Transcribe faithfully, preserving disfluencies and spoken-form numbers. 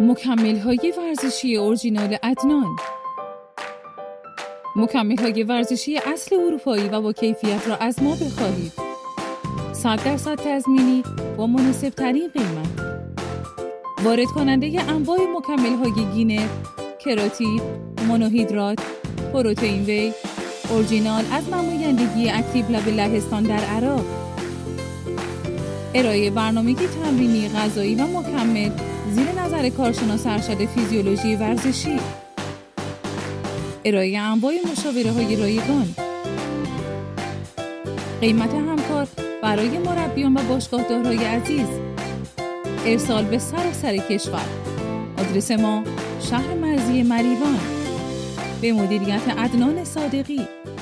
مکمل‌های ورزشی اورجینال عدنان. مکمل‌های ورزشی اصل اروپایی و با کیفیت را از ما بخواهید. صد درصد تضمینی با مناسب‌ترین قیمت. وارد کننده انواع مکمل‌های گینر، کراتین، مونوهیدرات، پروتئین وی، اورجینال از نمایندگی اکتیو لب لهستان در عراق. ارائه برنامه‌ای تمرینی، غذایی و مکمل زیر نظر کارشناس ارشد فیزیولوژی ورزشی. ارائه انواع مشاوره‌های رایگان. قیمت همکار برای مربیان و باشگاهدارهای عزیز. ارسال به سراسر کشور. آدرس ما شهر مرزی مریوان. به مدیریت عدنان صادقی.